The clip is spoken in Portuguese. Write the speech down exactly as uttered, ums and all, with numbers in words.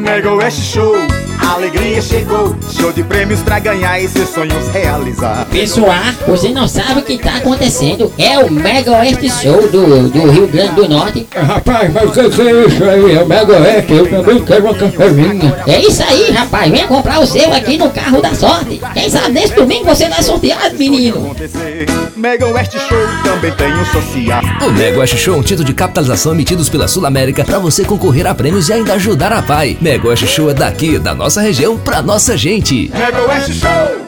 Mega Oeste Show, a alegria chegou. Show de prêmios pra ganhar e seus sonhos realizar. Pessoal, você não sabe o que tá acontecendo. É o Mega Oeste Show do, do Rio Grande do Norte. Rapaz, mas o que, que é isso aí? É o Mega Oeste, eu também quero uma cafezinha. É isso aí, rapaz. Venha comprar o seu aqui no Carro da Sorte. Quem sabe nesse domingo você vai sorteado, menino. Mega Oeste Show também tem um social. O Mega Oeste Show é um título de capitalização emitidos pela Sul América para você concorrer a prêmios e ainda ajudar a Pai. Mega Oeste Show é daqui, da nossa região, pra nossa gente. Mega Oeste Show!